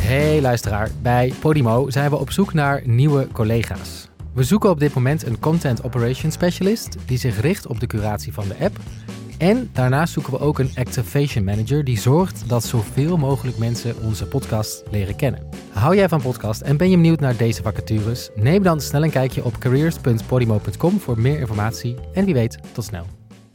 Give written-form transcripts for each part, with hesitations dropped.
Hey luisteraar, bij Podimo zijn we op zoek naar nieuwe collega's. We zoeken op dit moment een Content Operations Specialist die zich richt op de curatie van de app. En daarnaast zoeken we ook een Activation Manager die zorgt dat zoveel mogelijk mensen onze podcast leren kennen. Hou jij van podcast en ben je benieuwd naar deze vacatures? Neem dan snel een kijkje op careers.podimo.com voor meer informatie en wie weet, tot snel.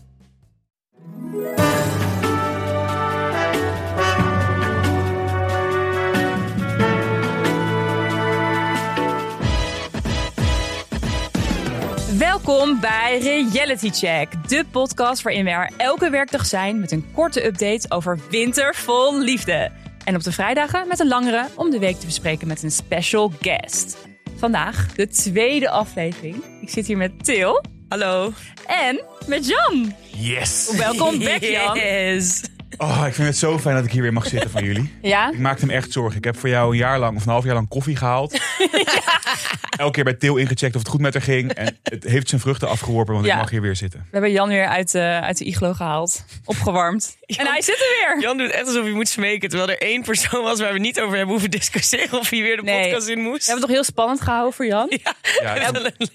Welkom bij Reality Check, de podcast waarin we er elke werkdag zijn met een korte update over winter vol liefde. En op de vrijdagen met een langere om de week te bespreken met een special guest. Vandaag de tweede aflevering. Ik zit hier met Til. Hallo. En met Jan. Yes! Welkom back, Jan. Yes. Oh, ik vind het zo fijn dat ik hier weer mag zitten van jullie. Ja? Ik maakte me echt zorgen. Ik heb voor jou een jaar lang of een half jaar lang koffie gehaald. Elke keer bij Til ingecheckt of het goed met haar ging. En het heeft zijn vruchten afgeworpen, want ik mag hier weer zitten. We hebben Jan weer uit de iglo gehaald. Opgewarmd. En hij zit er weer. Jan doet echt alsof hij moet smeken. Terwijl er één persoon was waar we niet over hebben hoeven discussiëren of hij weer de podcast in moest. We hebben het toch heel spannend gehouden voor Jan? Ja,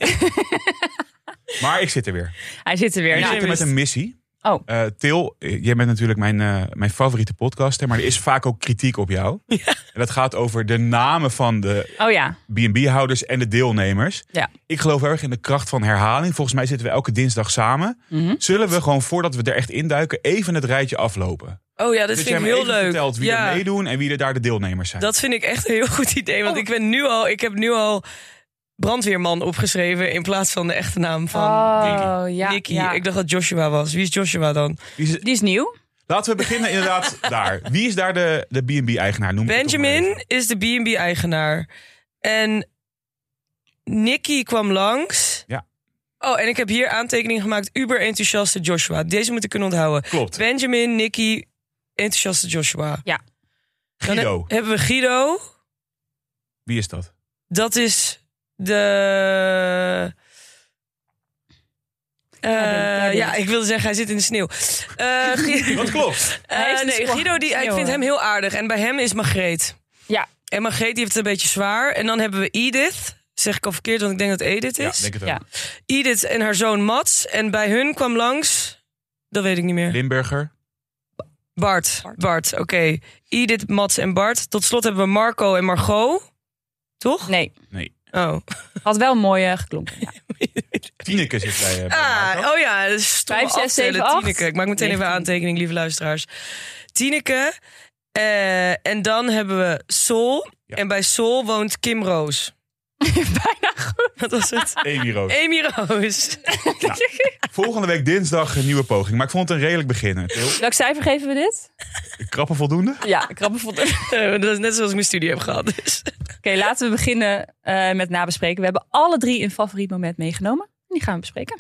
maar ik zit er weer. Hij zit er weer. En ik Nou, zit er met een missie. Oh. Til, jij bent natuurlijk mijn favoriete podcaster. Maar er is vaak ook kritiek op jou. Ja. En dat gaat over de namen van de B&B-houders en de deelnemers. Ja. Ik geloof erg in de kracht van herhaling. Volgens mij zitten we elke dinsdag samen. Mm-hmm. Zullen we gewoon, voordat we er echt induiken, even het rijtje aflopen? Oh ja, dat vind ik heel leuk. Vertelt wie er meedoen en wie er daar de deelnemers zijn. Dat vind ik echt een heel goed idee. Want ik heb nu al brandweerman opgeschreven in plaats van de echte naam van Nicky. Ja. Ik dacht dat Joshua was. Wie is Joshua dan? Die is nieuw. Laten we beginnen inderdaad daar. Wie is daar de B&B-eigenaar? Benjamin is de B&B-eigenaar. En Nicky kwam langs. Ja. Oh, en ik heb hier aantekeningen gemaakt. Uber enthousiaste Joshua. Deze moet ik kunnen onthouden. Klopt. Benjamin, Nicky, enthousiaste Joshua. Ja. Guido. Dan hebben we Guido. Wie is dat? Dat is ik wilde zeggen, hij zit in de sneeuw. Dat klopt. Guido, ik vind hem heel aardig. En bij hem is Margreet. Ja. En Margreet die heeft het een beetje zwaar. En dan hebben we Edith. Zeg ik al verkeerd, want ik denk dat Edith is. Ja, denk het ook. Ja. Edith en haar zoon Mats. En bij hun kwam langs, dat weet ik niet meer. Limburger. Bart. Oké. Edith, Mats en Bart. Tot slot hebben we Marco en Margot. Toch? Nee. Oh. Had wel mooi geklonken. Ja. Tineke zit bij Marco. Oh ja, dat is 5, 6, 7, 8. Tineke. Ik maak meteen 19. even een aantekening, lieve luisteraars. Tineke. En dan hebben we Sol. Ja. En bij Sol woont Kim Roos. Bijna goed. Wat was het? Amy Roos. Nou, volgende week dinsdag een nieuwe poging. Maar ik vond het een redelijk beginnen. Welk cijfer geven we dit? Krappen voldoende? Ja, krappen voldoende. dat is net zoals ik mijn studie heb gehad. Dus. Oké, laten we beginnen met nabespreken. We hebben alle 3 een favoriet moment meegenomen. Die gaan we bespreken.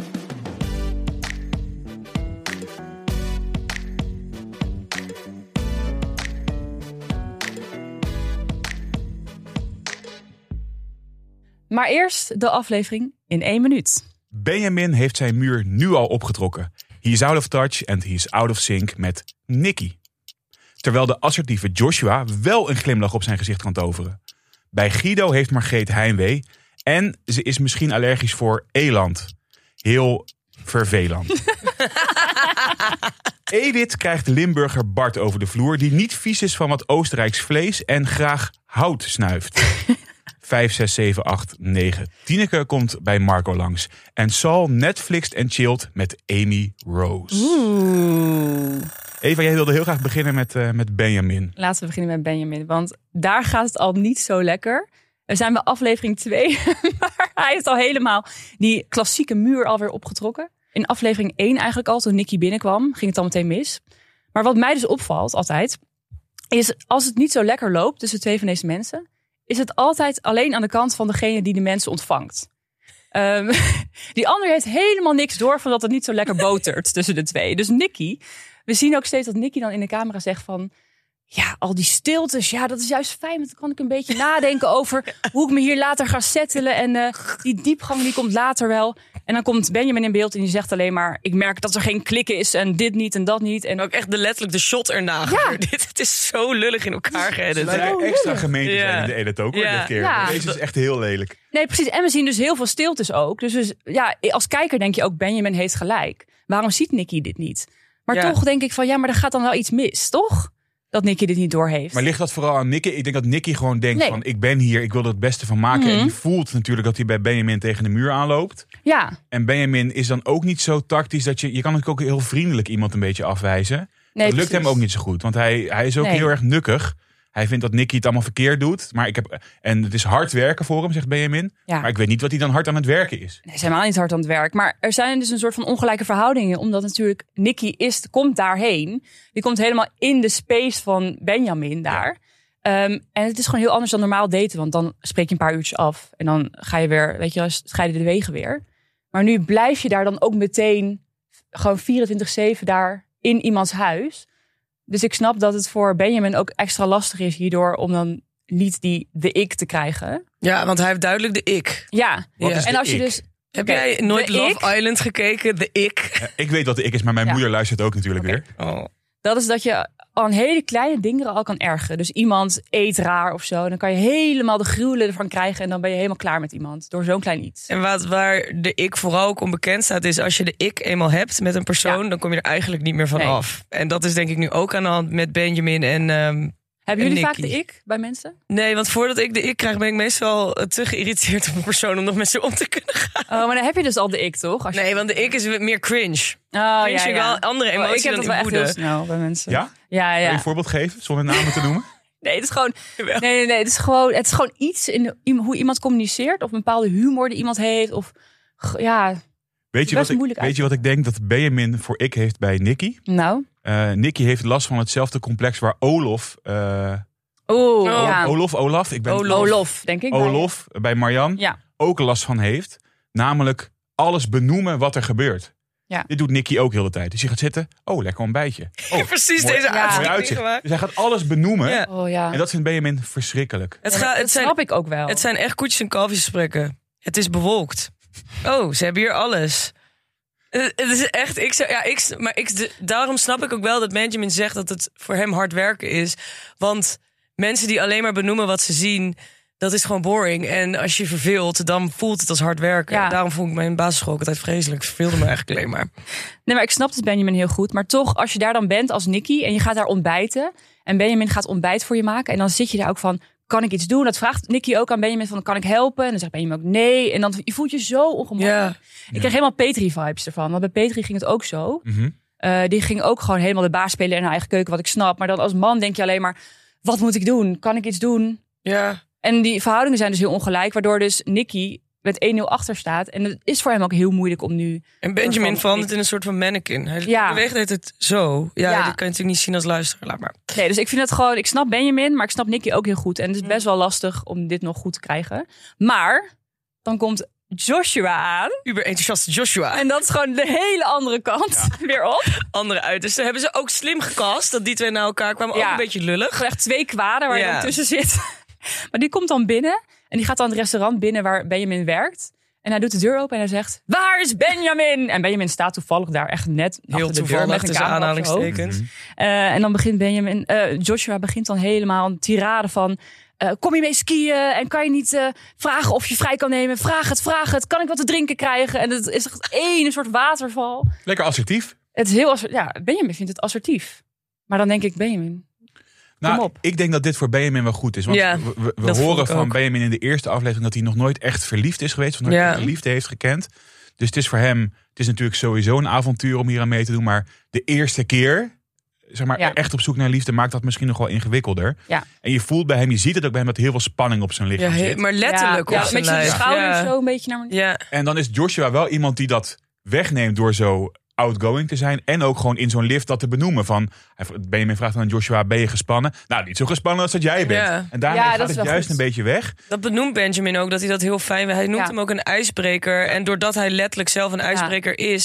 Maar eerst de aflevering in 1 minuut. Benjamin heeft zijn muur nu al opgetrokken. He is out of touch and he is out of sync met Nicky. Terwijl de assertieve Joshua wel een glimlach op zijn gezicht kan toveren. Bij Guido heeft Margreet heimwee en ze is misschien allergisch voor eland. Heel vervelend. Edith krijgt Limburger Bart over de vloer die niet vies is van wat Oostenrijks vlees en graag hout snuift. 5, 6, 7, 8, 9. Tineke komt bij Marco langs. En Saul Netflixt en chillt met Amy Rose. Oeh. Eva, jij wilde heel graag beginnen met Benjamin. Laten we beginnen met Benjamin. Want daar gaat het al niet zo lekker. We zijn bij aflevering 2. Maar hij heeft al helemaal die klassieke muur alweer opgetrokken. In aflevering 1 eigenlijk al, toen Nicky binnenkwam, ging het al meteen mis. Maar wat mij dus opvalt altijd, is als het niet zo lekker loopt tussen 2 van deze mensen, is het altijd alleen aan de kant van degene die de mensen ontvangt. Die ander heeft helemaal niks door van dat het niet zo lekker botert tussen de 2. Dus Nicky, we zien ook steeds dat Nicky dan in de camera zegt van, ja, al die stiltes, ja, dat is juist fijn. Want dan kan ik een beetje nadenken over hoe ik me hier later ga settelen. En die diepgang die komt later wel. En dan komt Benjamin in beeld en die zegt alleen maar... ik merk dat er geen klik is en dit niet en dat niet. En ook echt letterlijk de shot erna. Het is zo lullig in elkaar geëdit. Het lijkt extra gemeente zijn in de edit ook, hoor, dit keer. Ja. Deze is echt heel lelijk. Nee, precies. En we zien dus heel veel stiltes ook. Dus als kijker denk je ook, Benjamin heeft gelijk. Waarom ziet Nicky dit niet? Maar toch denk ik van, maar er gaat dan wel iets mis, toch? Dat Nicky dit niet doorheeft. Maar ligt dat vooral aan Nicky? Ik denk dat Nicky gewoon denkt van, ik ben hier, ik wil er het beste van maken. En die voelt natuurlijk dat hij bij Benjamin tegen de muur aanloopt. Ja. En Benjamin is dan ook niet zo tactisch dat je kan natuurlijk ook heel vriendelijk iemand een beetje afwijzen. Nee, dat lukt hem ook niet zo goed, want hij is ook heel erg nukkig. Hij vindt dat Nicky het allemaal verkeerd doet. En het is hard werken voor hem, zegt Benjamin. Ja. Maar ik weet niet wat hij dan hard aan het werken is. Nee, ze zijn helemaal niet hard aan het werk. Maar er zijn dus een soort van ongelijke verhoudingen. Omdat natuurlijk Nicky komt daarheen. Die komt helemaal in de space van Benjamin daar. Ja. En het is gewoon heel anders dan normaal daten. Want dan spreek je een paar uurtjes af. En dan ga je weer, scheiden de wegen weer. Maar nu blijf je daar dan ook meteen gewoon 24/7 daar in iemands huis. Dus ik snap dat het voor Benjamin ook extra lastig is hierdoor om dan niet de ik te krijgen. Ja, want hij heeft duidelijk de ik. Ja. En als je dus... Heb jij nooit Love Island gekeken? De ik? Ik weet wat de ik is, maar mijn moeder luistert ook natuurlijk weer. Oh. Dat is dat je aan hele kleine dingen al kan ergeren. Dus iemand eet raar of zo. Dan kan je helemaal de gruwelen ervan krijgen. En dan ben je helemaal klaar met iemand. Door zo'n klein iets. En waar de ik vooral ook onbekend staat. Is als je de ik eenmaal hebt met een persoon. Dan kom je er eigenlijk niet meer van af. En dat is denk ik nu ook aan de hand met Benjamin en hebben jullie vaak de ik bij mensen? Nee, want voordat ik de ik krijg ben ik meestal te geïrriteerd op een persoon om nog met ze om te kunnen gaan. Oh, maar dan heb je dus al de ik, toch? Nee, want de ik is meer cringe. Oh, cringe wel andere emoties. Ik heb dat wel echt heel snel bij mensen. Ja? Ja. Kan je een voorbeeld geven, zonder namen te noemen? Nee, het is gewoon. Nee. Het is gewoon iets in hoe iemand communiceert. Of een bepaalde humor die iemand heeft. Of Weet je wat ik denk dat Benjamin voor ik heeft bij Nicky? Nou? Nicky heeft last van hetzelfde complex waar Olof... Olaf, ik ben Olof, denk ik. Olof bij Marjan ook last van heeft. Namelijk alles benoemen wat er gebeurt. Ja. Dit doet Nicky ook heel de tijd. Dus je gaat zitten. Oh, lekker ontbijtje. Oh, precies deze uitzicht. Dus hij gaat alles benoemen. Ja. Oh, ja. En dat vindt Benjamin verschrikkelijk. Dat snap ik ook wel. Het zijn echt koetjes en kalfjesgesprekken. Het is bewolkt. Oh, ze hebben hier alles. Het is echt... daarom snap ik ook wel dat Benjamin zegt dat het voor hem hard werken is. Want mensen die alleen maar benoemen wat ze zien, dat is gewoon boring. En als je verveelt, dan voelt het als hard werken. Ja. Daarom vond ik mijn basisschool ook altijd vreselijk. Ik verveelde me eigenlijk alleen maar. Nee, maar ik snap het Benjamin heel goed. Maar toch, als je daar dan bent als Nicky en je gaat daar ontbijten. En Benjamin gaat ontbijt voor je maken. En dan zit je daar ook van, kan ik iets doen? Dat vraagt Nicky ook aan Benjamin van, kan ik helpen? En dan zegt Benjamin ook nee. En dan je voelt je zo ongemakkelijk. Ja. Ik kreeg helemaal Petri-vibes ervan. Want bij Petri ging het ook zo. Mm-hmm. Die ging ook gewoon helemaal de baas spelen in haar eigen keuken, wat ik snap. Maar dan als man denk je alleen maar, wat moet ik doen? Kan ik iets doen? Ja. En die verhoudingen zijn dus heel ongelijk. Waardoor dus Nicky met 1-0 achter staat. En het is voor hem ook heel moeilijk om nu... En Benjamin verandert in een soort van mannequin. Hij beweegt het zo. Ja, dat kan je natuurlijk niet zien als luisteraar. Laat maar. Nee, dus ik vind het gewoon... Ik snap Benjamin, maar ik snap Nicky ook heel goed. En het is best wel lastig om dit nog goed te krijgen. Maar dan komt Joshua aan. Uber enthousiaste Joshua. En dat is gewoon de hele andere kant weer op. Andere uitersten. Hebben ze ook slim gecast dat die twee naar elkaar kwamen. Ook een beetje lullig. Gewoon echt 2 kwaden waar je dan tussen zit. Maar die komt dan binnen. En die gaat dan het restaurant binnen waar Benjamin werkt. En hij doet de deur open en hij zegt, waar is Benjamin? En Benjamin staat toevallig daar echt net heel achter de deur met een aanhalingstekens. En dan begint Joshua begint dan helemaal een tirade van, kom je mee skiën? En kan je niet vragen of je vrij kan nemen? Vraag het. Kan ik wat te drinken krijgen? En het is echt een soort waterval. Lekker assertief. Het is heel assertief. Ja, Benjamin vindt het assertief. Maar dan denk ik, Benjamin... Nou, ik denk dat dit voor Benjamin wel goed is. Want we horen van Benjamin in de eerste aflevering dat hij nog nooit echt verliefd is geweest. Of nooit echt liefde heeft gekend. Dus het is voor hem, het is natuurlijk sowieso een avontuur om hier aan mee te doen. Maar de eerste keer, zeg maar, echt op zoek naar liefde maakt dat misschien nog wel ingewikkelder. Ja. En je voelt bij hem, je ziet het ook bij hem, dat er heel veel spanning op zijn lichaam zit. Maar letterlijk op zijn met je schouders zo een beetje naar beneden. Ja. En dan is Joshua wel iemand die dat wegneemt door zo outgoing te zijn. En ook gewoon in zo'n lift dat te benoemen. Van, Benjamin vraagt aan Joshua, ben je gespannen? Nou, niet zo gespannen als dat jij bent. Ja. En daarmee gaat het juist een beetje weg. Dat benoemt Benjamin ook, dat hij dat heel fijn vindt. Hij noemt hem ook een ijsbreker. En doordat hij letterlijk zelf een ijsbreker is,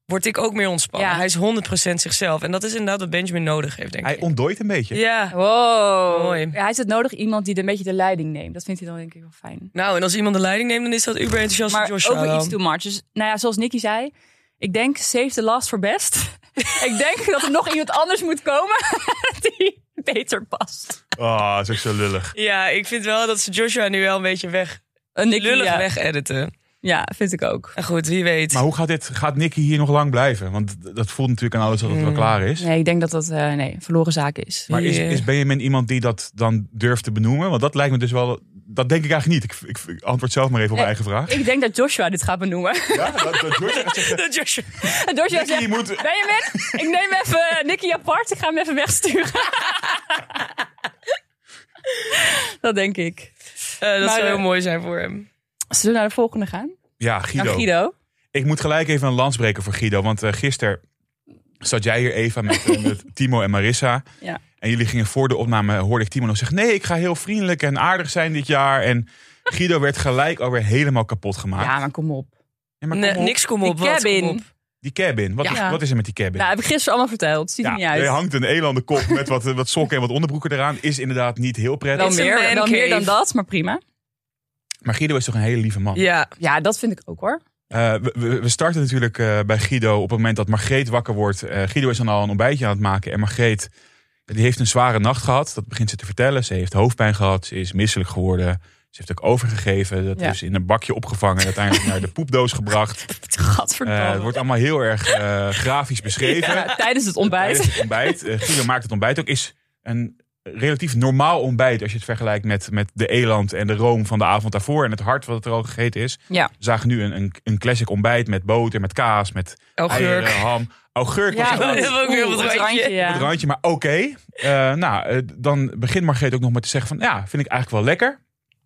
word ik ook meer ontspannen. Ja. Hij is 100% zichzelf. En dat is inderdaad wat Benjamin nodig heeft, denk Hij ik. ontdooit een beetje. Ja. Wow. Mooi. Ja, hij is het nodig iemand die een beetje de leiding neemt. Dat vindt hij dan denk ik wel fijn. Nou, en als iemand de leiding neemt, dan is dat uber enthousiast Maar voor Joshua. over iets dan. too much. Dus nou ja, zoals Nicky zei. Ik denk save the last for best. Ik denk dat er nog iemand anders moet komen die beter past. Oh, dat is ook zo lullig. Ja, ik vind wel dat ze Joshua nu wel een beetje Nicky, lullig ja. weg-editen. Ja, vind ik ook. En goed, wie weet. Maar hoe gaat Nicky hier nog lang blijven? Want dat voelt natuurlijk aan alles dat het wel klaar is. Nee, ik denk dat dat een verloren zaak is. Maar is Benjamin iemand die dat dan durft te benoemen? Want dat lijkt me dus wel... Dat denk ik eigenlijk niet. Ik antwoord zelf maar even op mijn eigen vraag. Ik denk dat Joshua dit gaat benoemen. Ja, dat George gaat zeggen... Dat Joshua. En Joshua Nicky, zegt, je moet... Benjamin, ik neem even Nicky apart. Ik ga hem even wegsturen. Dat denk ik. Dat zou Maar, heel mooi zijn voor hem. Zullen we naar de volgende gaan? Ja, Naar Guido. Guido. Ik moet gelijk even een lans breken voor Guido. Want gisteren zat jij hier, Eva, met Timo en Marissa. Ja. En jullie gingen voor de opname, hoorde ik Timo nog zeggen... Nee, ik ga heel vriendelijk en aardig zijn dit jaar. En Guido werd gelijk alweer helemaal kapot gemaakt. Ja, maar kom op. Ja, maar Nee, kom op. niks kom op. Die wat cabin. kom op. Die cabin. Ja. Wat is er met die cabin? Nou, heb ik gisteren allemaal verteld. Ziet er niet Er uit. hangt een elandenkop met wat sokken en wat onderbroeken eraan. Is inderdaad niet heel prettig. Wel It's a man wel meer dan cave. dat, maar prima. Maar Guido is toch een hele lieve man. Ja, Ja, dat vind ik ook hoor. We starten natuurlijk bij Guido op het moment dat Margreet wakker wordt. Guido is dan al een ontbijtje aan het maken. En Margreet die heeft een zware nacht gehad. Dat begint ze te vertellen. Ze heeft hoofdpijn gehad. Ze is misselijk geworden. Ze heeft ook overgegeven. Dat is in een bakje opgevangen. En uiteindelijk naar de poepdoos gebracht. Gadverdamme. Het wordt allemaal heel erg grafisch beschreven. Ja, tijdens het ontbijt. Tijdens het ontbijt. Guido maakt het ontbijt ook. Is een relatief normaal ontbijt als je het vergelijkt met de eland en de room van de avond daarvoor. En het hart wat er al gegeten is. Ja. We zagen nu een classic ontbijt met boter, met kaas, met augurk. eieren, ham. Augurk was Ja, er ook. dat hebben we ook weer op het randje. ja. Op het randje, maar oké. Dan begint Margreet ook nog met te zeggen van... Ja, vind ik eigenlijk wel lekker.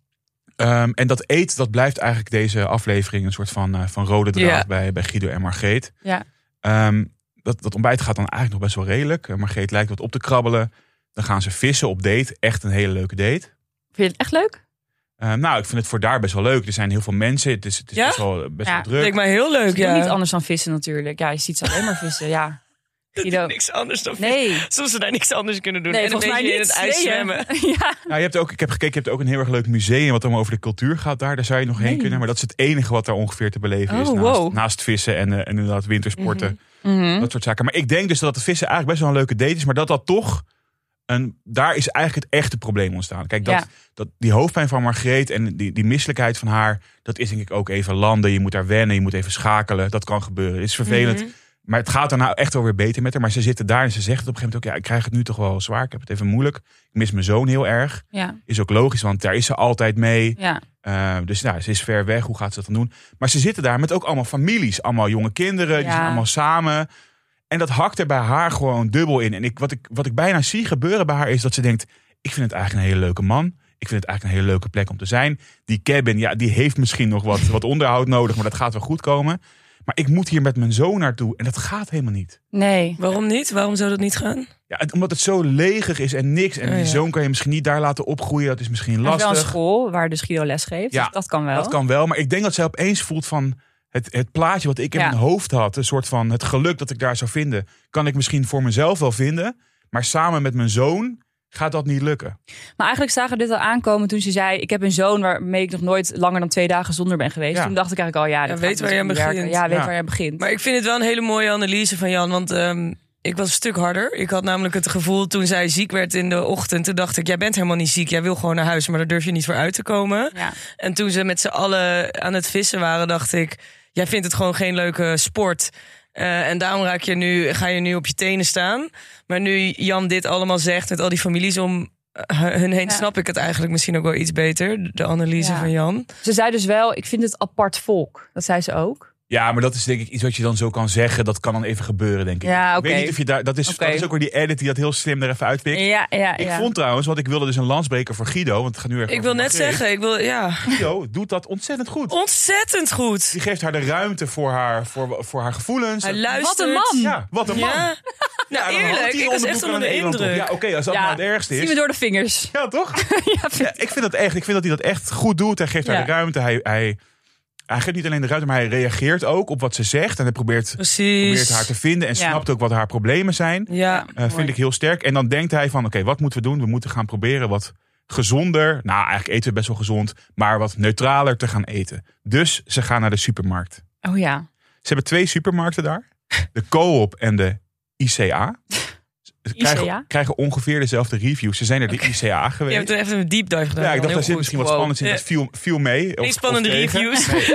En dat dat blijft eigenlijk deze aflevering een soort van rode draad bij Guido en Margreet. Ja. Dat ontbijt gaat dan eigenlijk nog best wel redelijk. Margreet lijkt wat op te krabbelen. Dan gaan ze vissen op date. Echt een hele leuke date. Vind je het echt leuk? Ik vind het voor daar best wel leuk. Er zijn heel veel mensen. Het is Ja? best wel Ja. druk. Leek mij heel leuk, Ik doe ja. niet anders dan vissen natuurlijk. Ja, je ziet ze alleen maar vissen. Ja. Guido. Niks anders dan Nee. Soms ze daar niks anders kunnen doen. Nee, en volgens mij beetje niet. in het ijs Nee, zwemmen. Ja. Ja, je hebt ook, ik heb gekeken, je hebt ook een heel erg leuk museum wat allemaal over de cultuur gaat daar. Daar zou je nog heen kunnen. Maar dat is het enige wat daar ongeveer te beleven is. Oh, wow. Naast vissen en inderdaad wintersporten. Mhm. Dat soort zaken. Maar ik denk dus dat het vissen eigenlijk best wel een leuke date is. Maar dat toch, daar is eigenlijk het echte probleem ontstaan. Kijk, dat die hoofdpijn van Margreet en die misselijkheid van haar. Dat is denk ik ook even landen. Je moet daar wennen, je moet even schakelen. Dat kan gebeuren. Het is vervelend. Maar het gaat er nou echt wel weer beter met haar. Maar ze zitten daar en ze zegt op een gegeven moment ook... Ja, ik krijg het nu toch wel zwaar. Ik heb het even moeilijk. Ik mis mijn zoon heel erg. Ja. Is ook logisch, want daar is ze altijd mee. Ja. Dus ze is ver weg. Hoe gaat ze dat dan doen? Maar ze zitten daar met ook allemaal families. Allemaal jonge kinderen. Die zijn allemaal samen. En dat hakt er bij haar gewoon dubbel in. En wat ik bijna zie gebeuren bij haar is dat ze denkt... Ik vind het eigenlijk een hele leuke man. Ik vind het eigenlijk een hele leuke plek om te zijn. Die cabin, die heeft misschien nog wat onderhoud nodig. Maar dat gaat wel goed komen. Maar ik moet hier met mijn zoon naartoe. En dat gaat helemaal niet. Nee. Waarom niet? Waarom zou dat niet gaan? Ja, omdat het zo leeg is en niks. En die zoon kan je misschien niet daar laten opgroeien. Dat is misschien Er is lastig. wel een school waar dus Guido les geeft. Ja, Dus dat kan wel. Dat kan wel. Maar ik denk dat zij opeens voelt van... Het plaatje wat ik in mijn hoofd had. Een soort van het geluk dat ik daar zou vinden. Kan ik misschien voor mezelf wel vinden. Maar samen met mijn zoon gaat dat niet lukken. Maar eigenlijk zagen we dit al aankomen toen ze zei... Ik heb een zoon waarmee ik nog nooit langer dan 2 dagen zonder ben geweest. Ja. Toen dacht ik eigenlijk al, dit weet gaat waar je aan niet werken. begint. Ja, weet Ja. waar je aan begint. Maar ik vind het wel een hele mooie analyse van Jan. Want ik was een stuk harder. Ik had namelijk het gevoel toen zij ziek werd in de ochtend. Toen dacht ik, jij bent helemaal niet ziek. Jij wil gewoon naar huis, maar daar durf je niet voor uit te komen. Ja. En toen ze met z'n allen aan het vissen waren, dacht ik... Jij vindt het gewoon geen leuke sport. En daarom ga je nu op je tenen staan. Maar nu Jan dit allemaal zegt met al die families om hun heen... snap ik het eigenlijk misschien ook wel iets beter. De analyse van Jan. Ze zei dus wel, ik vind het apart volk. Dat zei ze ook. Ja, maar dat is denk ik iets wat je dan zo kan zeggen. Dat kan dan even gebeuren, denk ik. Ja, Ik oké. weet niet of je daar... Dat is ook weer die edit die dat heel slim er even uitpikt. Ik vond trouwens, want ik wilde dus een lansbreker voor Guido. Want het gaat nu echt Ik wil net zeggen, Guido doet dat ontzettend goed. Ontzettend goed. Die geeft haar de ruimte voor haar gevoelens. Hij luistert. Wat een man. Ja, wat een man. Ja. Nou, dan hangt eerlijk, hij ik was onderbroek echt aan onder de een eland op. indruk. Ja, oké, als dat nou het ergste is. Zien we door de vingers. Ja, toch? Ja, Ja, ik vind dat echt. Ik vind dat hij dat echt goed doet. Hij geeft haar de ruimte. hij geeft niet alleen de ruimte, maar hij reageert ook op wat ze zegt. En hij probeert haar te vinden en snapt ook wat haar problemen zijn. Ja, vind ik heel sterk. En dan denkt hij van, oké, wat moeten we doen? We moeten gaan proberen wat gezonder. Nou, eigenlijk eten we best wel gezond. Maar wat neutraler te gaan eten. Dus ze gaan naar de supermarkt. Oh ja. Ze hebben 2 supermarkten daar. De Coop en de ICA. Ze krijgen ongeveer dezelfde reviews. Ze zijn er de ICA geweest. Je hebt er even een deep dive gedaan. Ja, ik dacht, daar zit misschien wat spannends in. Dat viel mee. Geen spannende reviews. Nee.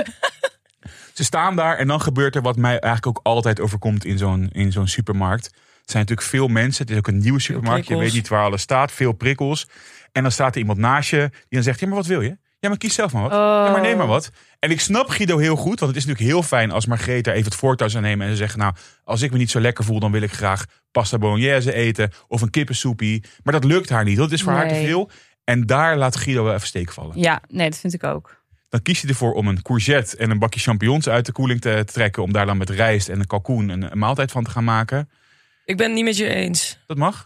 Ze staan daar en dan gebeurt er wat mij eigenlijk ook altijd overkomt in zo'n supermarkt. Het zijn natuurlijk veel mensen. Het is ook een nieuwe supermarkt. Je weet niet waar alles staat. Veel prikkels. En dan staat er iemand naast je die dan zegt, ja, maar wat wil je? Ja, maar kies zelf maar wat. Ja, maar neem maar wat. En ik snap Guido heel goed. Want het is natuurlijk heel fijn als Margrethe even het voortouw zou nemen. En ze zeggen, nou, als ik me niet zo lekker voel, dan wil ik graag pasta bolognese eten. Of een kippensoepie. Maar dat lukt haar niet. Dat is voor haar te veel. En daar laat Guido wel even steek vallen. Ja, nee, dat vind ik ook. Dan kies je ervoor om een courgette en een bakje champignons uit de koeling te trekken. Om daar dan met rijst en een kalkoen een maaltijd van te gaan maken. Ik ben het niet met je eens. Dat mag.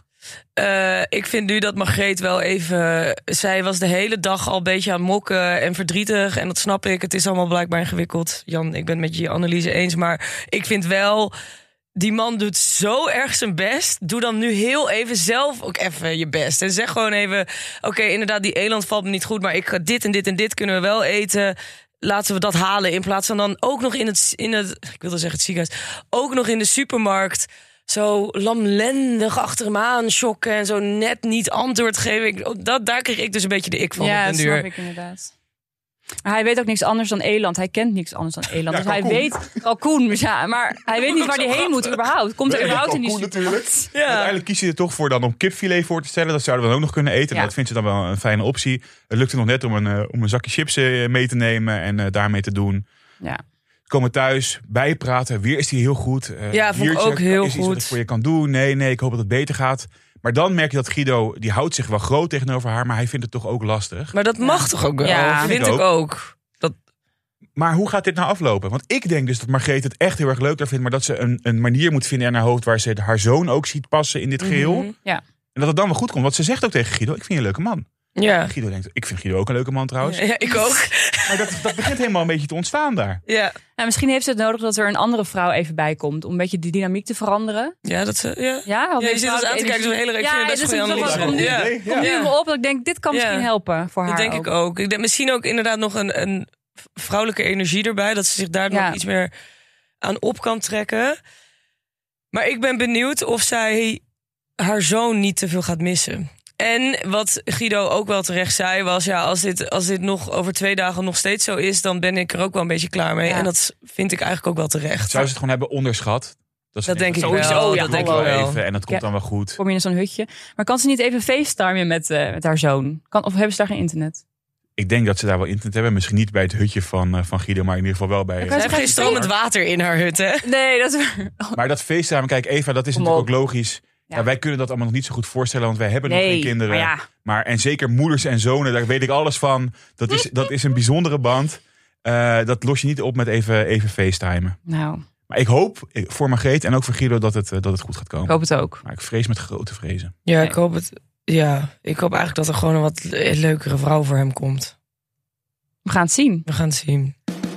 Ik vind nu dat Margreet wel even... Zij was de hele dag al een beetje aan het mokken en verdrietig. En dat snap ik. Het is allemaal blijkbaar ingewikkeld. Jan, ik ben het met je analyse eens. Maar ik vind wel... Die man doet zo erg zijn best. Doe dan nu heel even zelf ook even je best. En zeg gewoon even... Oké, inderdaad, die eland valt me niet goed. Maar ik ga dit en dit en dit kunnen we wel eten. Laten we dat halen. In plaats van dan ook nog in het ik wilde zeggen het ziekenhuis. Ook nog in de supermarkt... Zo lamlendig achter hem aan shocken en zo net niet antwoord geven. Daar kreeg ik dus een beetje de ik van. Ja, dat snap ik inderdaad. Maar hij weet ook niks anders dan eland. Hij kent niks anders dan eland. Ja, dus hij weet kalkoen. Ja, maar hij weet niet waar hij heen moet überhaupt. Komt er überhaupt in die natuurlijk. Ja. Uiteindelijk kies je er toch voor dan om kipfilet voor te stellen. Dat zouden we dan ook nog kunnen eten. Ja. Dat vindt ze dan wel een fijne optie. Het lukte nog net om een zakje chips mee te nemen en daarmee te doen. Ja. Komen thuis, bijpraten. Weer is hij heel goed. Ja, vond ik ook heel is goed. Wat ik voor je kan doen? Nee, ik hoop dat het beter gaat. Maar dan merk je dat Guido, die houdt zich wel groot tegenover haar. Maar hij vindt het toch ook lastig. Maar dat mag toch ook wel? Ja, vind ik ook. Maar hoe gaat dit nou aflopen? Want ik denk dus dat Margrethe het echt heel erg leuk vindt. Maar dat ze een manier moet vinden in haar hoofd... waar ze haar zoon ook ziet passen in dit geheel. Mm-hmm. Ja. En dat het dan wel goed komt. Want ze zegt ook tegen Guido, ik vind je een leuke man. Ja. Guido denkt, ik vind Guido ook een leuke man trouwens. Ja, ik ook. Maar dat begint helemaal een beetje te ontstaan daar. Ja. Nou, misschien heeft ze het nodig dat er een andere vrouw even bij komt. Om een beetje die dynamiek te veranderen. Ja, dat ze... Ja, ja je zit ons aan te kijken. Zo'n hele reeks. Ja, best dus goede komt nu me op dat ik denk, dit kan misschien helpen voor haar. Dat denk ik ook. Ik denk misschien ook inderdaad nog een vrouwelijke energie erbij. Dat ze zich daar nog iets meer aan op kan trekken. Maar ik ben benieuwd of zij haar zoon niet te veel gaat missen. En wat Guido ook wel terecht zei was... ja, als dit nog over 2 dagen nog steeds zo is... dan ben ik er ook wel een beetje klaar mee. Ja. En dat vind ik eigenlijk ook wel terecht. Zou ze het gewoon hebben onderschat? Dat denk ik sowieso, wel. Dat denk ik wel even. En dat komt dan wel goed. Kom je in zo'n hutje. Maar kan ze niet even facetimen met haar zoon? Of hebben ze daar geen internet? Ik denk dat ze daar wel internet hebben. Misschien niet bij het hutje van Guido, maar in ieder geval wel bij... Ze heeft geen stromend water in haar hut, hè? Nee, dat is... Maar dat FaceTime, kijk Eva, dat is natuurlijk ook logisch. Ja, wij kunnen dat allemaal nog niet zo goed voorstellen, want wij hebben nog geen kinderen. Maar en zeker moeders en zonen, daar weet ik alles van. Dat is een bijzondere band. Dat los je niet op met even FaceTimen. Nou. Maar ik hoop voor Margrethe en ook voor Guido dat het goed gaat komen. Ik hoop het ook. Maar ik vrees met grote vrezen. Ja, ik hoop het. Ja, ik hoop eigenlijk dat er gewoon een wat leukere vrouw voor hem komt. We gaan het zien. We gaan het zien.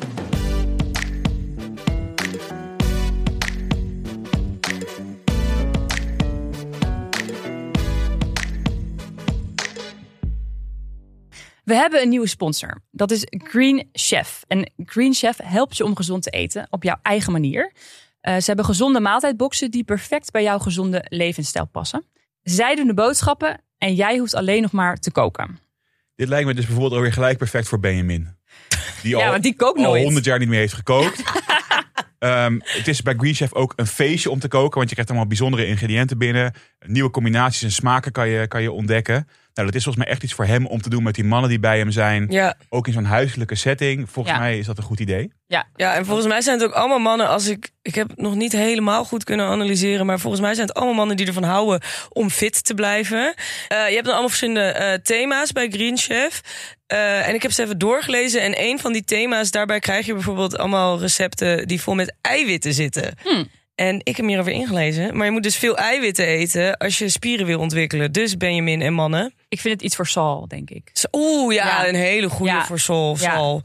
We hebben een nieuwe sponsor. Dat is Green Chef. En Green Chef helpt je om gezond te eten op jouw eigen manier. Ze hebben gezonde maaltijdboxen die perfect bij jouw gezonde levensstijl passen. Zij doen de boodschappen en jij hoeft alleen nog maar te koken. Dit lijkt me dus bijvoorbeeld alweer gelijk perfect voor Benjamin. Want die kookt nooit. Al 100 jaar niet meer heeft gekookt. Het is bij Green Chef ook een feestje om te koken. Want je krijgt allemaal bijzondere ingrediënten binnen. Nieuwe combinaties en smaken kan je ontdekken. Nou, dat is volgens mij echt iets voor hem om te doen met die mannen die bij hem zijn. Ja. Ook in zo'n huiselijke setting. Volgens mij is dat een goed idee. Ja, en volgens mij zijn het ook allemaal mannen. Ik heb het nog niet helemaal goed kunnen analyseren. Maar volgens mij zijn het allemaal mannen die ervan houden om fit te blijven. Je hebt dan allemaal verschillende thema's bij Green Chef. En ik heb ze even doorgelezen. En een van die thema's, daarbij krijg je bijvoorbeeld allemaal recepten die vol met eiwitten zitten. En ik heb me hierover ingelezen. Maar je moet dus veel eiwitten eten als je spieren wil ontwikkelen. Dus Benjamin en mannen. Ik vind het iets voor Saul, denk ik. Een hele goede voor Saul.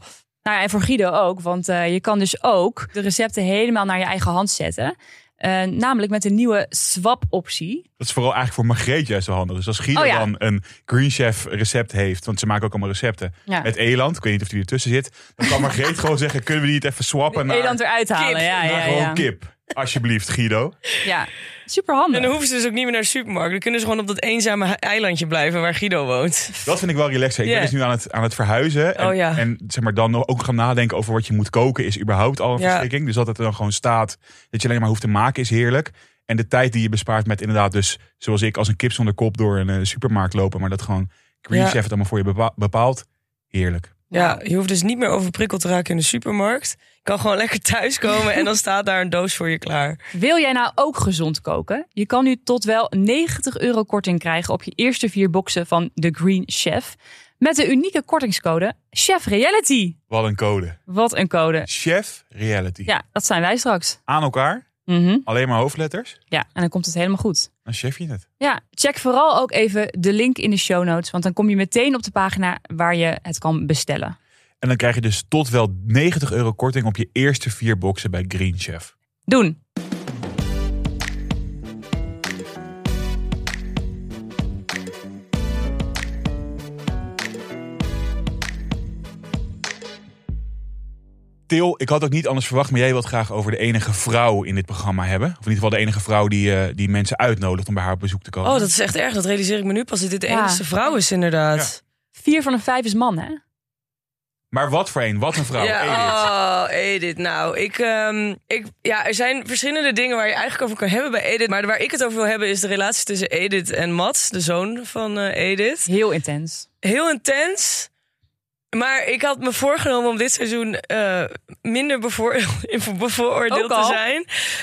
Nou ja, en voor Guido ook. Want je kan dus ook de recepten helemaal naar je eigen hand zetten. Namelijk met de nieuwe swap-optie. Dat is vooral eigenlijk voor Margreet juist zo handig. Dus als Guido dan een Green Chef recept heeft... want ze maken ook allemaal recepten met eland. Ik weet niet of die ertussen zit. Dan kan Margreet gewoon zeggen... kunnen we die niet even swappen naar eland eruit halen. Kip. Gewoon kip. Alsjeblieft, Guido. Ja, super handig. En dan hoeven ze dus ook niet meer naar de supermarkt. Dan kunnen ze gewoon op dat eenzame eilandje blijven waar Guido woont. Dat vind ik wel relaxed. Ik ben dus nu aan het verhuizen. En zeg maar dan ook gaan nadenken over wat je moet koken... is überhaupt al een verschrikking. Dus dat het er dan gewoon staat dat je alleen maar hoeft te maken is heerlijk. En de tijd die je bespaart met inderdaad dus... zoals ik als een kip zonder kop door een supermarkt lopen... maar dat gewoon Green Chef het allemaal voor je bepaalt. Heerlijk. Ja, je hoeft dus niet meer overprikkeld te raken in de supermarkt. Je kan gewoon lekker thuiskomen en dan staat daar een doos voor je klaar. Wil jij nou ook gezond koken? Je kan nu tot wel €90 korting krijgen op je eerste 4 boxen van The Green Chef. Met de unieke kortingscode Chef Reality. Wat een code. Wat een code. Chef Reality. Ja, dat zijn wij straks. Aan elkaar. Alleen maar hoofdletters. Ja, en dan komt het helemaal goed. Dan chef je het. Ja, check vooral ook even de link in de show notes. Want dan kom je meteen op de pagina waar je het kan bestellen. En dan krijg je dus tot wel €90 korting op je eerste 4 boxen bij Green Chef. Doen. Til, ik had ook niet anders verwacht, maar jij wilt graag over de enige vrouw in dit programma hebben. Of in ieder geval de enige vrouw die mensen uitnodigt om bij haar op bezoek te komen. Oh, dat is echt erg. Dat realiseer ik me nu pas dat dit de enige vrouw is inderdaad. 4 van de 5 is man, hè? Maar wat voor een? Wat een vrouw. Ja, Edith. Nou, er zijn verschillende dingen waar je eigenlijk over kan hebben bij Edith. Maar waar ik het over wil hebben is de relatie tussen Edith en Mats, de zoon van Edith. Heel intens. Heel intens. Maar ik had me voorgenomen om dit seizoen minder bevooroordeeld te zijn.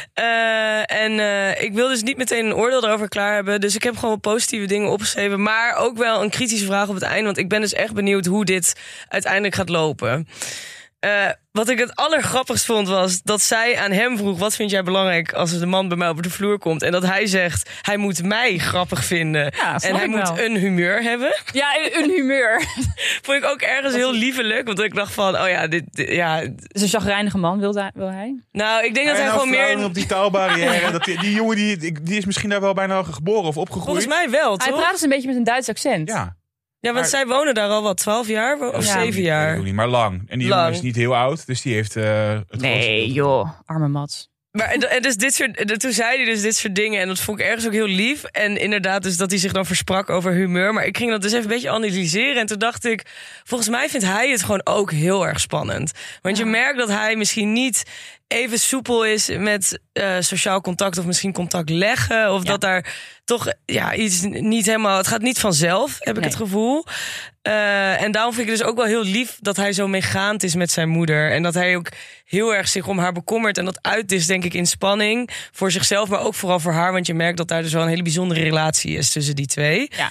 Ik wil dus niet meteen een oordeel erover klaar hebben. Dus ik heb gewoon positieve dingen opgeschreven. Maar ook wel een kritische vraag op het einde. Want ik ben dus echt benieuwd hoe dit uiteindelijk gaat lopen. Wat ik het allergrappigst vond was dat zij aan hem vroeg... wat vind jij belangrijk als de man bij mij op de vloer komt? En dat hij zegt, hij moet mij grappig vinden. Ja, en hij moet een humeur hebben. Ja, een humeur. Vond ik ook ergens heel liefelijk. Want ik dacht van, dit is een chagrijnige man, wil hij? Nou, ik denk dat hij gewoon meer... op die taalbarrière. Die jongen die is misschien daar wel bijna geboren of opgegroeid. Volgens mij wel, toch? Hij praat dus een beetje met een Duits accent. Ja, want zij wonen daar al 12 jaar of 7 jaar. Niet, maar lang. En die jongen is niet heel oud, dus die heeft het... Nee, joh, arme Mats. Maar dus toen zei hij dus dit soort dingen en dat vond ik ergens ook heel lief. En inderdaad dus dat hij zich dan versprak over humeur. Maar ik ging dat dus even een beetje analyseren. En toen dacht ik, volgens mij vindt hij het gewoon ook heel erg spannend. Want je merkt dat hij misschien niet even soepel is met sociaal contact of misschien contact leggen. Of dat daar toch iets niet helemaal... Het gaat niet vanzelf, heb ik het gevoel. En daarom vind ik het dus ook wel heel lief dat hij zo meegaand is met zijn moeder. En dat hij ook heel erg zich om haar bekommert. En dat uit is, denk ik, in spanning voor zichzelf, maar ook vooral voor haar. Want je merkt dat daar dus wel een hele bijzondere relatie is tussen die twee. Ja.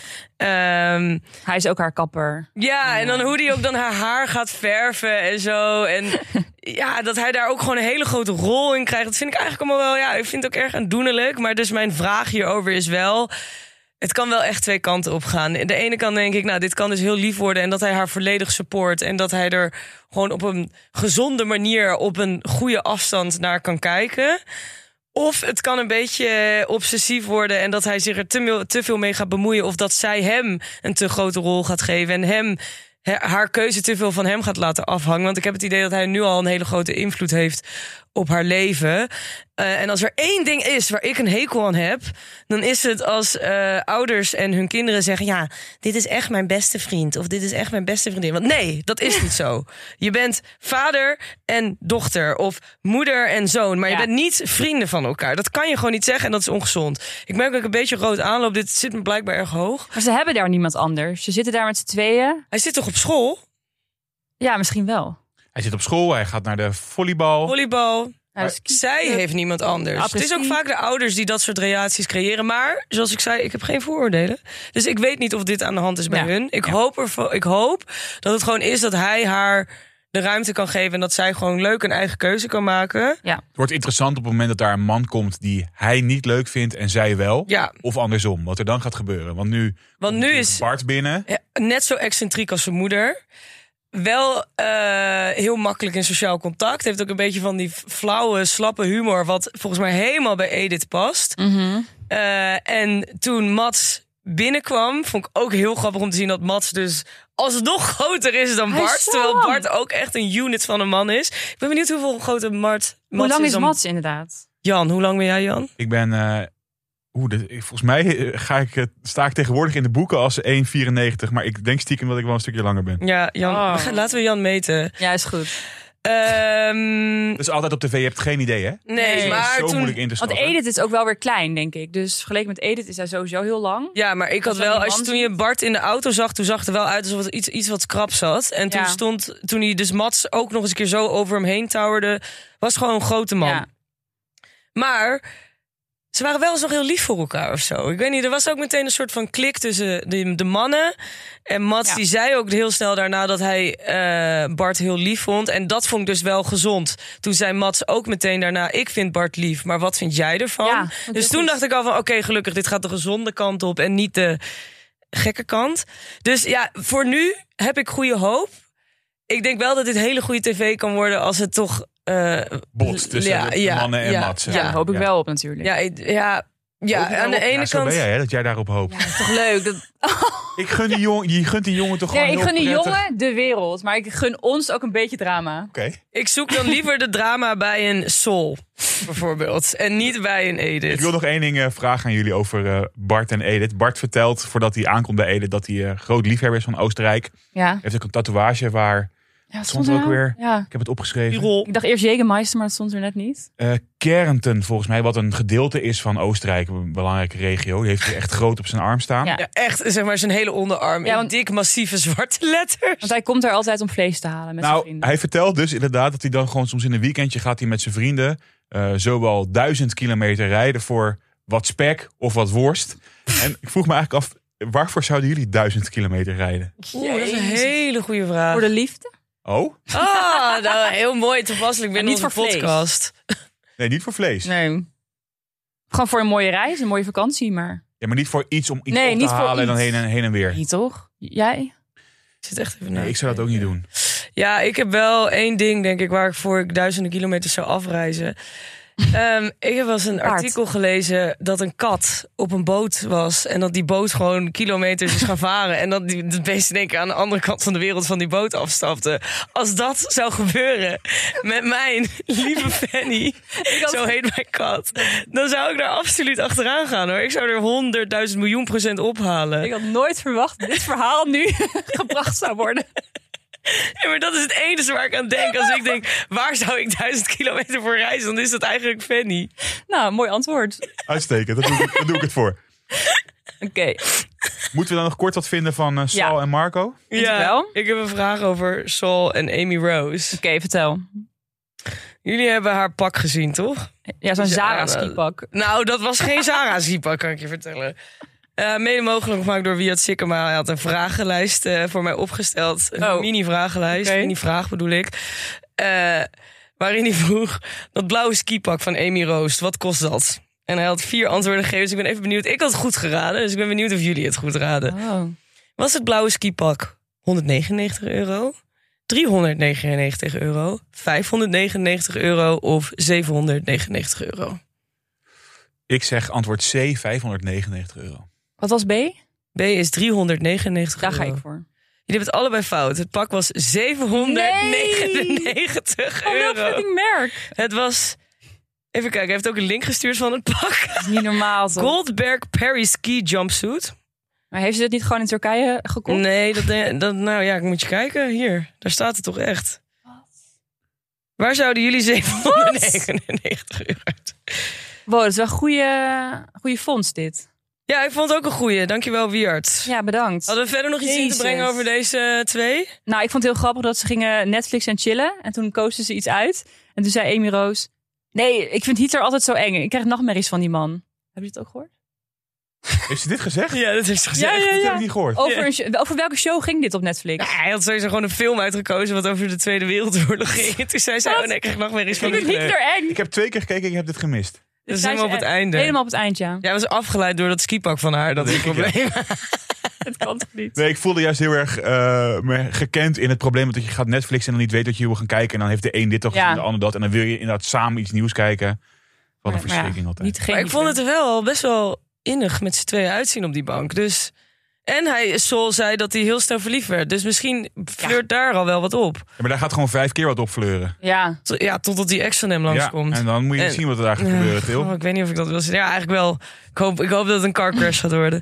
Hij is ook haar kapper. Ja, en dan hoe die ook dan haar haar gaat verven en zo. En dat hij daar ook gewoon een hele grote rol in krijgt. Dat vind ik eigenlijk allemaal wel, ik vind het ook erg aandoenlijk. Maar dus mijn vraag hierover is wel... Het kan wel echt 2 kanten op gaan. De ene kant denk ik, dit kan dus heel lief worden... en dat hij haar volledig support... en dat hij er gewoon op een gezonde manier... op een goede afstand naar kan kijken. Of het kan een beetje obsessief worden... en dat hij zich er te veel mee gaat bemoeien... of dat zij hem een te grote rol gaat geven... en hem haar keuze te veel van hem gaat laten afhangen. Want ik heb het idee dat hij nu al een hele grote invloed heeft... op haar leven. En als er 1 ding is waar ik een hekel aan heb... dan is het als ouders en hun kinderen zeggen... dit is echt mijn beste vriend. Of dit is echt mijn beste vriendin. Want nee, dat is niet zo. Je bent vader en dochter. Of moeder en zoon. Maar je bent niet vrienden van elkaar. Dat kan je gewoon niet zeggen en dat is ongezond. Ik merk dat ik een beetje rood aanloop. Dit zit me blijkbaar erg hoog. Maar ze hebben daar niemand anders. Ze zitten daar met z'n tweeën. Hij zit toch op school? Ja, misschien wel. Hij zit op school, hij gaat naar de volleybal. Maar zij heeft niemand anders. Het is ook vaak de ouders die dat soort relaties creëren. Maar, zoals ik zei, ik heb geen vooroordelen. Dus ik weet niet of dit aan de hand is bij hun. Ik hoop dat het gewoon is dat hij haar de ruimte kan geven... en dat zij gewoon leuk een eigen keuze kan maken. Ja. Het wordt interessant op het moment dat daar een man komt... die hij niet leuk vindt en zij wel. Ja. Of andersom, wat er dan gaat gebeuren. Want nu is Bart binnen. Net zo excentriek als zijn moeder... wel heel makkelijk in sociaal contact. Heeft ook een beetje van die flauwe, slappe humor... wat volgens mij helemaal bij Edith past. En toen Mats binnenkwam... vond ik ook heel grappig om te zien dat Mats dus... alsnog groter is dan Bart. Terwijl Bart ook echt een unit van een man is. Ik ben benieuwd hoeveel groter Mats Hoe lang is dan... Mats inderdaad? Jan, hoe lang ben jij, Jan? Ik ben... volgens mij sta ik tegenwoordig in de boeken als 1,94. Maar ik denk stiekem dat ik wel een stukje langer ben. Ja, Jan, laten we Jan meten. Ja, is goed. Dus altijd op tv, je hebt geen idee, hè? Nee, maar zo toen... moeilijk in te Want schatten. Edith is ook wel weer klein, denk ik. Dus vergeleken met Edith is hij sowieso heel lang. Ja, maar ik had Als wel, die man toen je Bart in de auto zag, toen zag het er wel uit alsof het iets wat krap zat. En toen hij dus Mats ook nog eens een keer zo over hem heen towerde, was gewoon een grote man. Ja. Maar ze waren wel eens nog heel lief voor elkaar of zo. Ik weet niet, er was ook meteen een soort van klik tussen de mannen. En Mats die zei ook heel snel daarna dat hij Bart heel lief vond. En dat vond ik dus wel gezond. Toen zei Mats ook meteen daarna, ik vind Bart lief, maar wat vind jij ervan? Ja, dus toen dacht ik al van, oké, gelukkig, dit gaat de gezonde kant op en niet de gekke kant. Dus ja, voor nu heb ik goede hoop. Ik denk wel dat dit hele goede tv kan worden als het toch... botst tussen de mannen en Mats. Ja, daar hoop ik wel op natuurlijk. Ja, aan de ene zo kant... ben jij, hè, dat jij daarop hoopt. Ja, toch leuk. Ik gun die jongen, je gunt die jongen toch gewoon ik heel gun die prettig. jongen de wereld. Maar ik gun ons ook een beetje drama. Oké. Ik zoek dan liever de drama bij een Sol, bijvoorbeeld. En niet bij een Edith. Ik wil nog één ding vragen aan jullie over Bart en Edith. Bart vertelt, voordat hij aankomt bij Edith, dat hij groot liefhebber is van Oostenrijk. Ja. Heeft ook een tatoeage waar... Ja, stond er ook weer. Ja. Ik heb het opgeschreven. Ik dacht eerst Jägermeister, maar dat stond er net niet. Kärnten, volgens mij, wat een gedeelte is van Oostenrijk. Een belangrijke regio. Die heeft hij echt groot op zijn arm staan. Ja. Ja, echt, zeg maar zijn hele onderarm. Ja, in dik, massieve zwarte letters. Want hij komt er altijd om vlees te halen met zijn Nou, vrienden. hij vertelt dus inderdaad dat hij dan gewoon soms in een weekendje gaat hij met zijn vrienden zowel 1000 kilometer rijden voor wat spek of wat worst. En ik vroeg me eigenlijk af, waarvoor zouden jullie 1000 kilometer rijden? Oeh, dat is een hele goede vraag. Voor de liefde? Oh? Ah, nou, heel mooi toepasselijk binnen niet onze voor vlees. podcast. Nee, niet voor vlees. Nee. Gewoon voor een mooie reis, een mooie vakantie, maar... Ja, maar niet voor iets om iets Nee, op niet te voor halen en dan iets. heen en weer. Niet toch? Jij? Ik zit echt even Nee, ik zou dat ook niet doen. Ja, ik heb wel één ding, denk ik, waarvoor ik duizenden kilometers zou afreizen. Ik heb wel eens een artikel gelezen dat een kat op een boot was. En dat die boot gewoon kilometers is gaan varen. En dat die beest in één keer aan de andere kant van de wereld van die boot afstapte. Als dat zou gebeuren met mijn lieve Fanny, zo heet mijn kat, dan zou ik daar absoluut achteraan gaan, hoor. Ik zou er 100.000 miljoen % ophalen. Ik had nooit verwacht dat dit verhaal nu gebracht zou worden. Ja, maar dat is het enige waar ik aan denk. Als ik denk, waar zou ik 1000 kilometer voor reizen? Dan is dat eigenlijk Fanny. Nou, mooi antwoord. Uitstekend, daar doe ik het voor. Oké. Moeten we dan nog kort wat vinden van Saul en Marco? Ja, wel? ik heb een vraag over Saul en Amy Rose. Oké, vertel. Jullie hebben haar pak gezien, toch? Ja, zo'n Ja, Zara-skipak. Nou, dat was geen Zara-skipak, kan ik je vertellen. Mede mogelijk gemaakt door Wiat Sikkema. Hij had een vragenlijst voor mij opgesteld. Een mini-vragenlijst. Oké. Mini-vraag bedoel ik. Waarin hij vroeg, dat blauwe skipak van Amy Rose, wat kost dat? En hij had 4 antwoorden gegeven, dus ik ben even benieuwd. Ik had het goed geraden, dus ik ben benieuwd of jullie het goed raden. Oh. Was het blauwe skipak €199, €399, €599 of €799? Ik zeg antwoord C, €599. Wat was B? B is €399. Daar ga ik voor. Jullie hebben het allebei fout. Het pak was €799. Oh, welk fucking merk? Het was... Even kijken, hij heeft ook een link gestuurd van het pak. Dat is niet normaal, toch? Goldberg Perry Ski Jumpsuit. Maar heeft ze dit niet gewoon in Turkije gekocht? Nee, dat nou ja, moet je kijken. Hier, daar staat het toch echt. Waar zouden jullie €799 uit? Wow, dat is wel een goede fonds dit. Ja, ik vond het ook een goeie. Dankjewel, Wiert. Ja, bedankt. Hadden we verder nog iets in te Jezus. brengen over deze twee? Nou, ik vond het heel grappig dat ze gingen Netflix en chillen. En toen kozen ze iets uit. En toen zei Amy Rose... Nee, ik vind Hitler altijd zo eng. Ik krijg nachtmerries van die man. Heb je het ook gehoord? Heeft ze dit gezegd? Ja, dat heeft ze gezegd. Ja. Dat heb ik niet gehoord. Over welke show ging dit op Netflix? Ja, hij had sowieso gewoon een film uitgekozen wat over de Tweede Wereldoorlog ging. Toen zei zij, nee, ik krijg nachtmerries van Ik vind Hitler. Hitler eng. Ik heb 2 keer gekeken en ik heb dit gemist. Dat is zei helemaal op ze het einde. Helemaal op het eind, ja. Ja, was afgeleid door dat skipak van haar. Dat is het denk ik, probleem. Het kan toch niet? Nee, ik voelde juist heel erg me gekend in het probleem dat je gaat Netflix en dan niet weet wat je wil gaan kijken. En dan heeft de een dit toch en de ander dat. En dan wil je inderdaad samen iets nieuws kijken. Wat een verschrikking altijd. Maar ik vond het er wel best wel innig met z'n tweeën uitzien op die bank. Dus... En Sol zei dat hij heel snel verliefd werd. Dus misschien flirt daar al wel wat op. Ja, maar daar gaat gewoon 5 keer wat op fleuren. Ja. Totdat die ex van hem langskomt. En dan moet je zien wat er daar gaat gebeuren, Til. Ik weet niet of ik dat wil zeggen. Ja, eigenlijk wel. Ik hoop dat het een car crash gaat worden.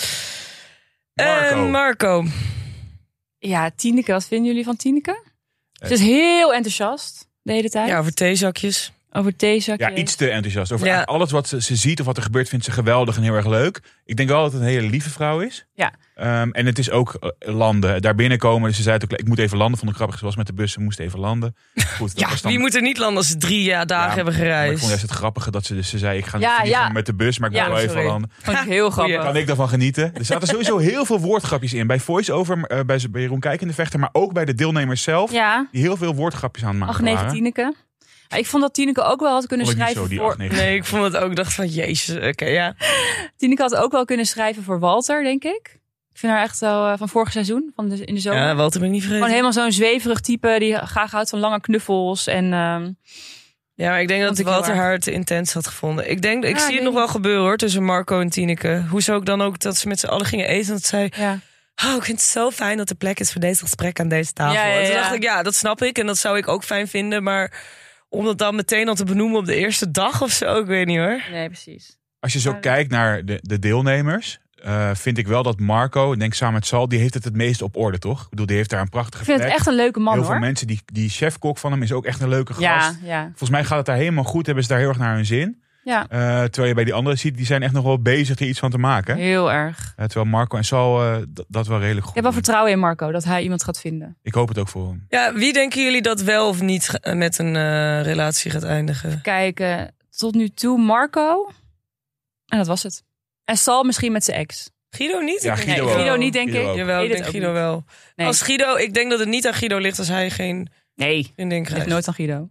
Marco. Ja, Tineke. Wat vinden jullie van Tineke? Ze is heel enthousiast de hele tijd. Ja, over theezakjes. Over theezakjes. Ja, iets te enthousiast. Over alles wat ze ziet of wat er gebeurt, vindt ze geweldig en heel erg leuk. Ik denk wel dat het een hele lieve vrouw is. Ja. En het is ook landen. Daar binnenkomen. Dus ze zei het ook, ik moet even landen. Vond ik grappig. Ze was met de bus, ze moest even landen. Goed, dat was dan... wie moet er niet landen als ze 3 dagen hebben gereisd? Ik vond juist het grappige dat ze zei, ik ga niet vliegen met de bus, maar ik wil wel even landen. Vond ik heel grappig. Kan ik daarvan genieten? Er zaten sowieso heel veel woordgrapjes in. Bij voice-over, bij Jeroen Kijkende Vechter, maar ook bij de deelnemers zelf. Ja. Die heel veel woordgrapjes aan het maken waren. 8, 9, Tineke. Ik vond dat Tineke ook wel had kunnen schrijven voor... Nee, ik vond het ook. Dacht van, jezus. Oké, ja. Tineke had ook wel kunnen schrijven voor Walter, denk ik. Ik vind haar echt wel van vorig seizoen, in de zomer. Ja, Walter ben ik niet vergeten. Gewoon helemaal zo'n zweverig type die graag houdt van lange knuffels. En, ja, maar ik denk dat Walter haar te intens had gevonden. Ik zie het nog wel gebeuren hoor, tussen Marco en Tineke. Hoezo ook dan ook dat ze met z'n allen gingen eten. Dat zij... Ja. Oh, ik vind het zo fijn dat er plek is voor deze gesprek aan deze tafel. Ja. En toen dacht ik, dat snap ik. En dat zou ik ook fijn vinden. Maar om dat dan meteen al te benoemen op de eerste dag of zo, ik weet niet hoor. Nee, precies. Als je zo kijkt naar de deelnemers, vind ik wel dat Marco, ik denk samen met Sal, die heeft het meest op orde, toch? Ik bedoel, die heeft daar een prachtige plek. Ik vind het echt een leuke man, heel hoor. Veel mensen, die chefkok van hem is ook echt een leuke gast. Ja. Volgens mij gaat het daar helemaal goed, hebben ze daar heel erg naar hun zin. Ja. Terwijl je bij die anderen ziet, die zijn echt nog wel bezig er iets van te maken. Heel erg. Terwijl Marco en Sal dat wel redelijk goed. Ik heb wel vertrouwen in Marco, dat hij iemand gaat vinden. Ik hoop het ook voor hem. Ja, wie denken jullie dat wel of niet met een relatie gaat eindigen? Kijk, tot nu toe Marco. En dat was het. En Sal misschien met zijn ex. Guido niet? Ja, Guido niet, denk ik. Jawel, ik denk Guido wel. Nee. Als Guido, ik denk dat het niet aan Guido ligt als hij geen vriendin krijgt. Ligt nooit aan Guido.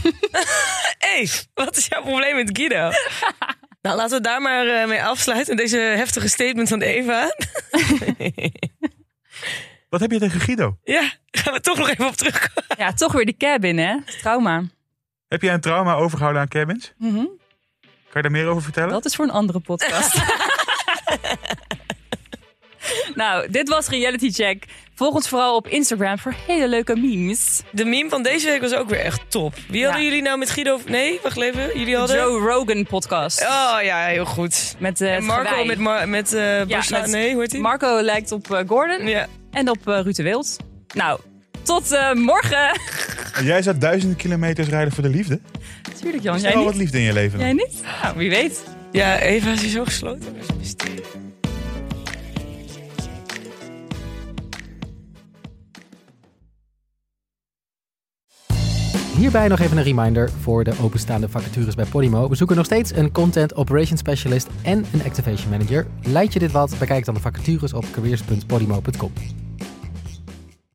Hey, wat is jouw probleem met Guido? Nou, laten we daar maar mee afsluiten. Deze heftige statement van Eva. Wat heb je tegen Guido? Ja, gaan we toch nog even op terugkomen. Ja, toch weer die cabin, hè? Trauma. Heb jij een trauma overgehouden aan cabins? Mm-hmm. Kan je daar meer over vertellen? Dat is voor een andere podcast. Nou, dit was Reality Check. Volg ons vooral op Instagram voor hele leuke memes. De meme van deze week was ook weer echt top. Wie hadden jullie nou met Guido? Nee, wacht even. Jullie hadden... Joe Rogan podcast. Oh ja, heel goed. Met Marco met nee, hoe heet hij? Marco lijkt op Gordon en op Ruud de Wild. Nou, tot morgen. En jij zou 1000 kilometers rijden voor de liefde? Tuurlijk, Jan. Is er wel wat liefde in je leven? Jij niet? Nou, wie weet. Ja, Eva is hier zo gesloten. Hierbij nog even een reminder voor de openstaande vacatures bij Podimo. We zoeken nog steeds een Content Operations Specialist en een Activation Manager. Lijkt je dit wat? Bekijk dan de vacatures op careers.podimo.com.